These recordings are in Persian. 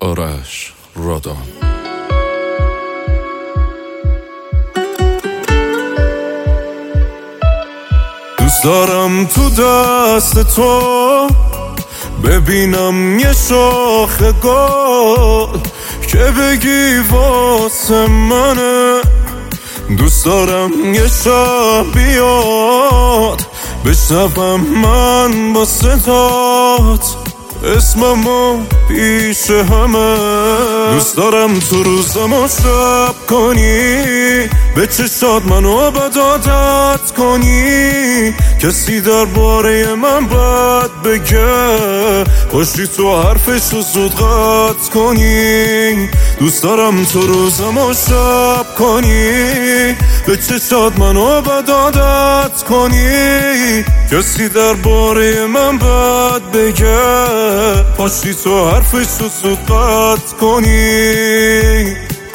آرش رادان. دوست دارم تو دست تو ببینم یه شاخه گل که بگی واسه منه. دوست دارم یه شب بیاد بشنوم من با صدات اسممو پیش همه. دوست دارم تو روزمو شب کنی، به چشات منو بد عادت کنی، کسی درباره من بد بگه باشی تو حرفشو زود قطع کنی. دوست دارم تو روزمو شب کنی، به چشات منو بد عادت کنی، کسی درباره من بد بگه پاشی تو حرفشو زود قطع کنی.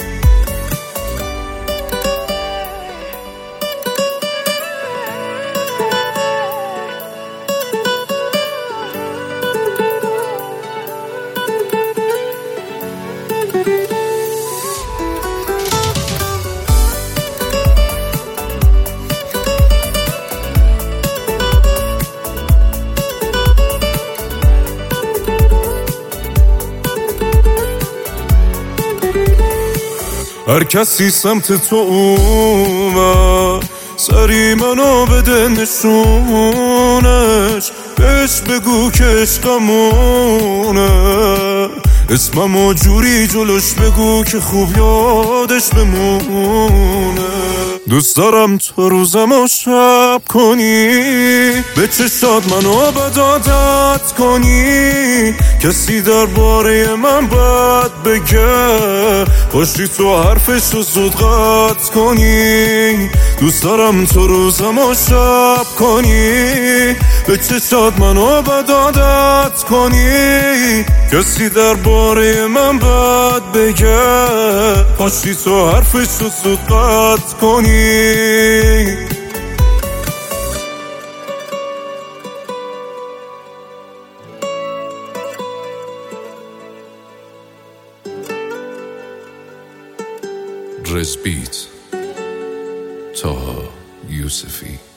هر کسی سمت تو اومد سری منو بده نشونش، بهش بگو که عشقمونه، اسممو جوری جلوش بگو که خوب یادش بمونه. دوست دارم تو روزمو شب کنی، به چشات منو بد عادت کنی، کسی درباره من بد بگه باشی تو حرفشو زود قطع کنی. دوست دارم تو روزمو شب کنی، به چشات منو بد عادت کنی، کسی درباره من بد بگه پاشی تو حرفشو زود قطع کنی. رزبیت طه یوسفی.